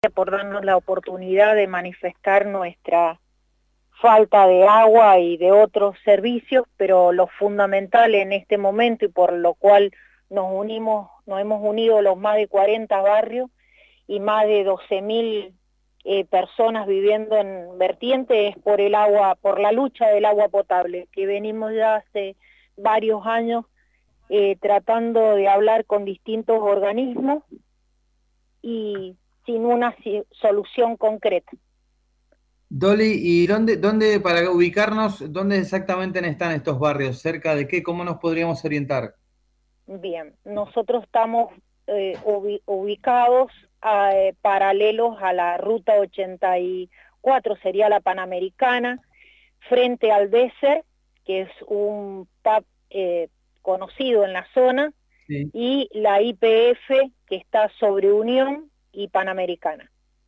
por darnos la oportunidad de manifestar nuestra falta de agua y de otros servicios, pero lo fundamental en este momento y por lo cual nos hemos unido los más de 40 barrios y más de 12.000 personas viviendo en vertiente es por el agua, por la lucha del agua potable, que venimos ya hace varios años tratando de hablar con distintos organismos y sin una solución concreta. Dolly, ¿y dónde, para ubicarnos, dónde exactamente están estos barrios? ¿Cerca de qué? ¿Cómo nos podríamos orientar? Bien, nosotros estamos ubicados paralelos a la ruta 84, sería la Panamericana, frente al Desert, que es un pub conocido en la zona, Sí. y la YPF, que está sobre Unión y Panamericana.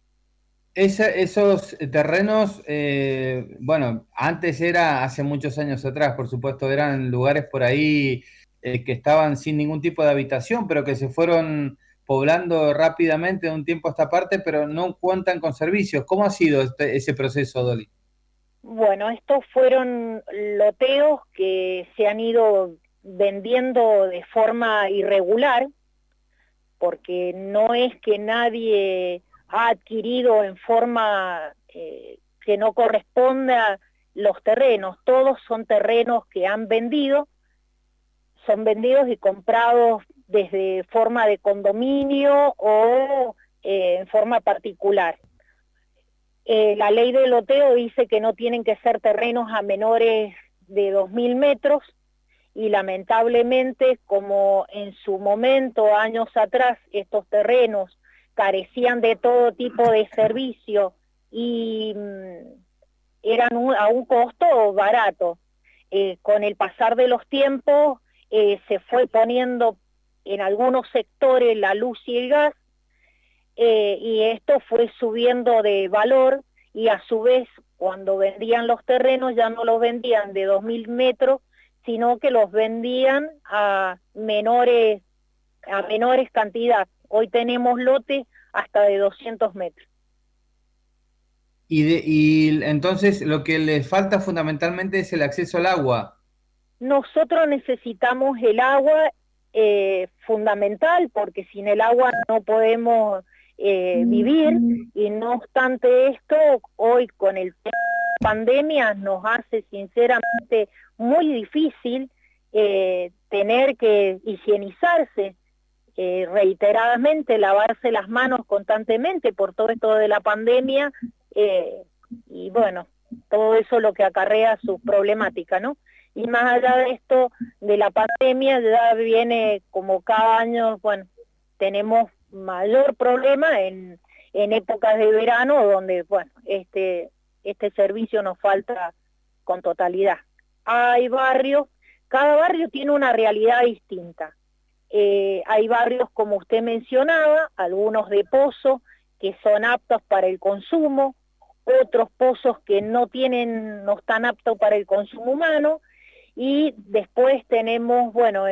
Esos terrenos, bueno, antes era, hace muchos años atrás, por supuesto, eran lugares por ahí que estaban sin ningún tipo de habitación, pero que se fueron poblando rápidamente de un tiempo a esta parte, pero no cuentan con servicios. ¿Cómo ha sido ese proceso, Dolly? Bueno, estos fueron loteos que se han ido vendiendo de forma irregular, porque no es que nadie ha adquirido en forma que no corresponda los terrenos, todos son terrenos que han vendido, son vendidos y comprados desde forma de condominio o en forma particular. La ley del loteo dice que no tienen que ser terrenos a menores de 2.000 metros, y lamentablemente, como en su momento, años atrás, estos terrenos carecían de todo tipo de servicio y eran a un costo barato, con el pasar de los tiempos se fue poniendo en algunos sectores la luz y el gas, y esto fue subiendo de valor, y a su vez cuando vendían los terrenos ya no los vendían de 2.000 metros, sino que los vendían a menores cantidades. Hoy tenemos lotes hasta de 200 metros. Y entonces lo que les falta fundamentalmente es el acceso al agua. Nosotros necesitamos el agua, fundamental, porque sin el agua no podemos vivir, y no obstante esto, hoy con el tema de la pandemia nos hace sinceramente muy difícil tener que higienizarse reiteradamente, lavarse las manos constantemente por todo esto de la pandemia, eh, y bueno, todo eso lo que acarrea su problemática, ¿no? Y más allá de esto, de la pandemia, ya viene como cada año, bueno, tenemos mayor problema en épocas de verano, donde, bueno, este servicio nos falta con totalidad. Hay barrios, cada barrio tiene una realidad distinta. Hay barrios, como usted mencionaba, algunos de pozo, que son aptos para el consumo, otros pozos que no están aptos para el consumo humano, y después tenemos, bueno,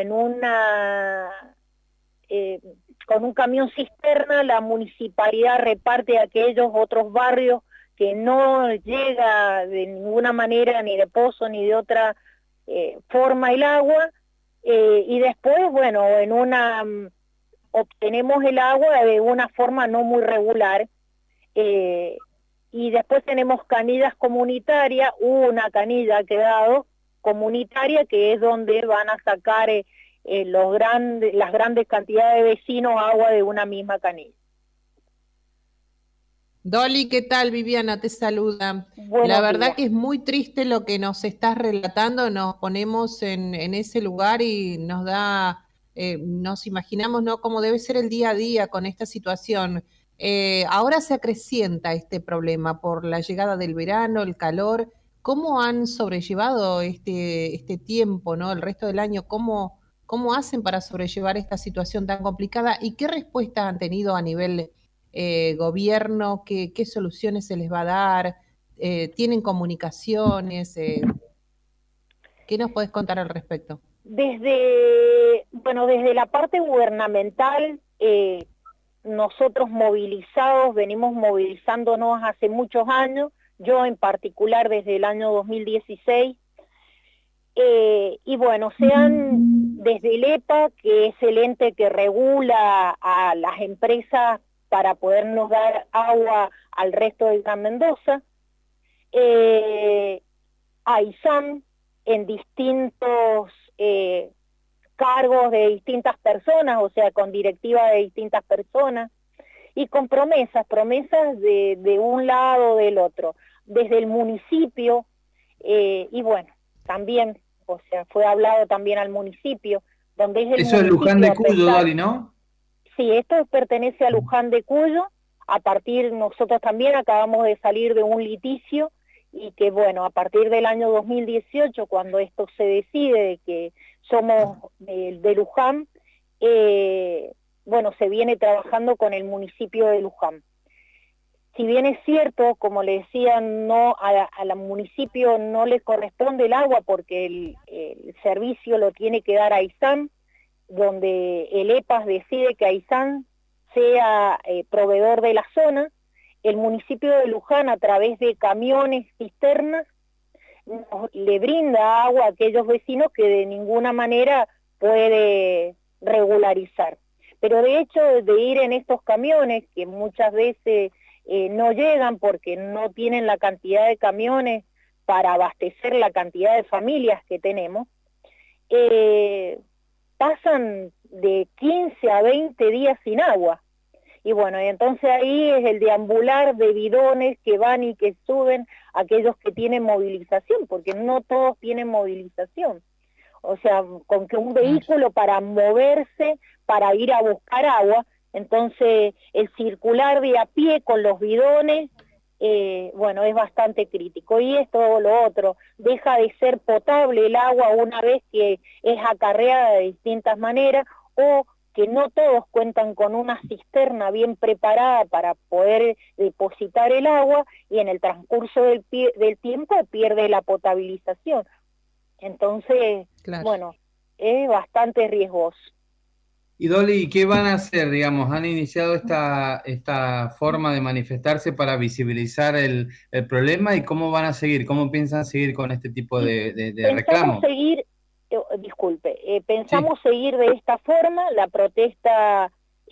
con un camión cisterna la municipalidad reparte a aquellos otros barrios que no llega de ninguna manera, ni de pozo ni de otra forma el agua, y después, bueno, obtenemos el agua de una forma no muy regular, eh, y después tenemos canillas comunitarias, una canilla ha quedado comunitaria, que es donde van a sacar las grandes cantidades de vecinos agua de una misma canilla. Dolly, ¿qué tal? Viviana te saluda. La Buenos verdad días. que es muy triste lo que nos estás relatando, nos ponemos en ese lugar y nos da, nos imaginamos, ¿no?, cómo debe ser el día a día con esta situación. Ahora se acrecienta este problema por la llegada del verano, el calor. ¿Cómo han sobrellevado este tiempo, ¿no?, el resto del año? ¿Cómo hacen para sobrellevar esta situación tan complicada? ¿Y qué respuestas han tenido a nivel gobierno? ¿Qué soluciones se les va a dar? ¿Tienen comunicaciones? ¿Qué nos podés contar al respecto? Desde la parte gubernamental, nosotros movilizados, venimos movilizándonos hace muchos años, yo en particular desde el año 2016, y bueno, sean desde el EPA, que es el ente que regula a las empresas para podernos dar agua al resto del Gran Mendoza, AISAM en distintos cargos de distintas personas, o sea, con directiva de distintas personas, y con promesas de un lado o del otro, desde el municipio, y bueno, también, o sea, fue hablado también al municipio, donde es el Eso es Luján de Cuyo, Dali, ¿no? Sí, esto pertenece a Luján de Cuyo. Nosotros también acabamos de salir de un litigio, y que bueno, a partir del año 2018, cuando esto se decide de que somos de Luján, bueno, se viene trabajando con el municipio de Luján. Si bien es cierto, como le decía, no al municipio no le corresponde el agua porque el servicio lo tiene que dar AISAM, donde el EPAS decide que AISAM sea proveedor de la zona, el municipio de Luján a través de camiones cisternas le brinda agua a aquellos vecinos que de ninguna manera puede regularizar. Pero de hecho de ir en estos camiones, que muchas veces no llegan porque no tienen la cantidad de camiones para abastecer la cantidad de familias que tenemos, pasan de 15 a 20 días sin agua. Y bueno, y entonces ahí es el deambular de bidones que van y que suben aquellos que tienen movilización, porque no todos tienen movilización. O sea, con que un vehículo para moverse, para ir a buscar agua, entonces el circular de a pie con los bidones, bueno, es bastante crítico. Y esto o lo otro, deja de ser potable el agua una vez que es acarreada de distintas maneras, o que no todos cuentan con una cisterna bien preparada para poder depositar el agua, y en el transcurso del tiempo pierde la potabilización. Entonces, claro, bueno, es bastante riesgoso. Y Dolly, ¿qué van a hacer? Digamos, ¿han iniciado esta forma de manifestarse para visibilizar el problema? ¿Y cómo van a seguir? ¿Cómo piensan seguir con este tipo de reclamos? Pensamos seguir de esta forma, la protesta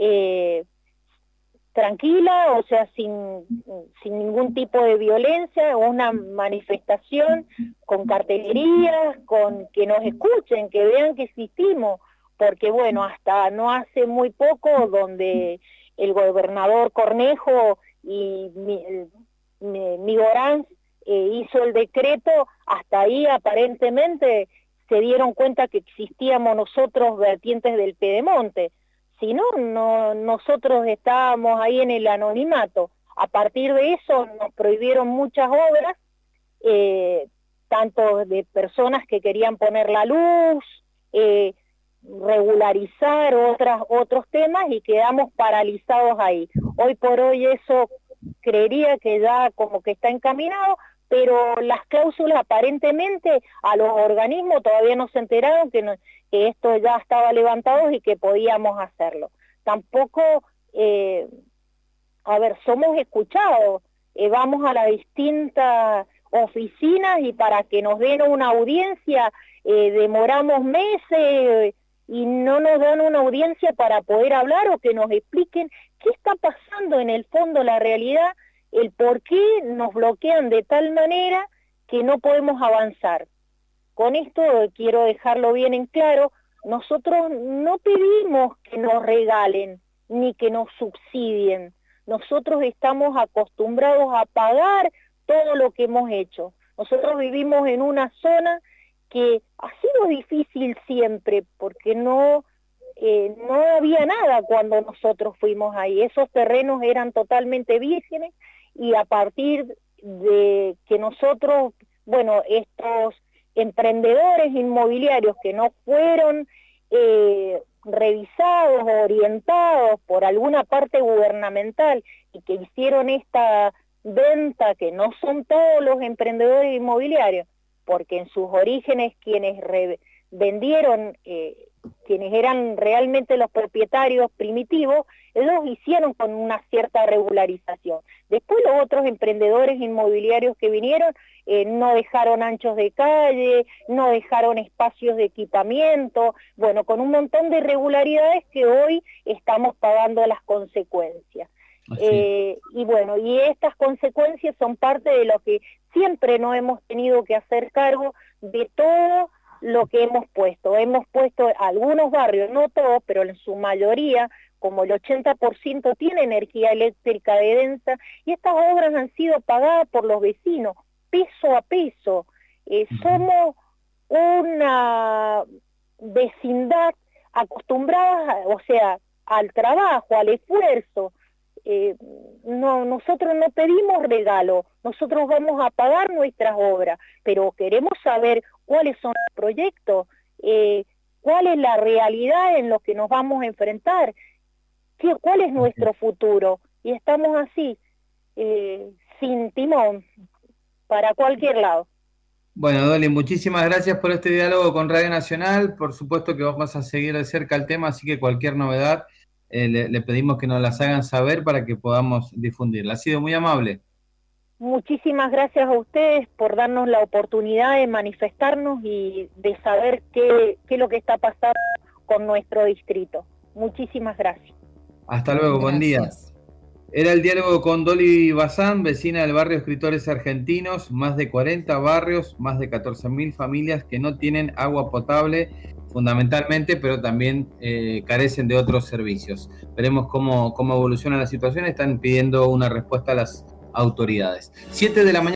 tranquila, o sea, sin ningún tipo de violencia, una manifestación con cartelerías, con que nos escuchen, que vean que existimos, porque bueno, hasta no hace muy poco, donde el gobernador Cornejo y Migorán hizo el decreto, hasta ahí aparentemente se dieron cuenta que existíamos nosotros vertientes del Pedemonte. Si no, nosotros estábamos ahí en el anonimato. A partir de eso nos prohibieron muchas obras, tanto de personas que querían poner la luz, regularizar otros temas, y quedamos paralizados ahí. Hoy por hoy eso creería que ya como que está encaminado, pero las cláusulas aparentemente a los organismos todavía no se enteraron que esto ya estaba levantado y que podíamos hacerlo. Tampoco, somos escuchados, vamos a las distintas oficinas y para que nos den una audiencia demoramos meses y no nos dan una audiencia para poder hablar o que nos expliquen qué está pasando en el fondo, la realidad, el por qué nos bloquean de tal manera que no podemos avanzar. Con esto quiero dejarlo bien en claro, nosotros no pedimos que nos regalen ni que nos subsidien, nosotros estamos acostumbrados a pagar todo lo que hemos hecho. Nosotros vivimos en una zona que ha sido difícil siempre, porque no había nada cuando nosotros fuimos ahí, esos terrenos eran totalmente vírgenes, y a partir de que nosotros, bueno, estos emprendedores inmobiliarios que no fueron revisados o orientados por alguna parte gubernamental y que hicieron esta venta, que no son todos los emprendedores inmobiliarios, porque en sus orígenes quienes vendieron quienes eran realmente los propietarios primitivos, ellos hicieron con una cierta regularización. Después los otros emprendedores inmobiliarios que vinieron no dejaron anchos de calle, no dejaron espacios de equipamiento, bueno, con un montón de irregularidades que hoy estamos pagando las consecuencias. Y bueno, y estas consecuencias son parte de lo que siempre nos hemos tenido que hacer cargo de todo lo que hemos puesto. Hemos puesto algunos barrios, no todos, pero en su mayoría, como el 80% tiene energía eléctrica de densa, y estas obras han sido pagadas por los vecinos, peso a peso. Somos una vecindad acostumbrada, o sea, al trabajo, al esfuerzo. Nosotros no pedimos regalo, nosotros vamos a pagar nuestras obras, pero queremos saber cuáles son los proyectos, cuál es la realidad en lo que nos vamos a enfrentar, cuál es nuestro futuro, y estamos así, sin timón, para cualquier lado. Bueno, Dolly, muchísimas gracias por este diálogo con Radio Nacional. Por supuesto que vamos a seguir de cerca el tema, así que cualquier novedad le pedimos que nos las hagan saber para que podamos difundirla. Ha sido muy amable. Muchísimas gracias a ustedes por darnos la oportunidad de manifestarnos y de saber qué es lo que está pasando con nuestro distrito. Muchísimas gracias. Hasta luego, buen día. Era el diálogo con Dolly Bazán, vecina del barrio Escritores Argentinos, más de 40 barrios, más de 14.000 familias que no tienen agua potable, fundamentalmente, pero también carecen de otros servicios. Veremos cómo evoluciona la situación. Están pidiendo una respuesta a las autoridades. 7 de la mañana.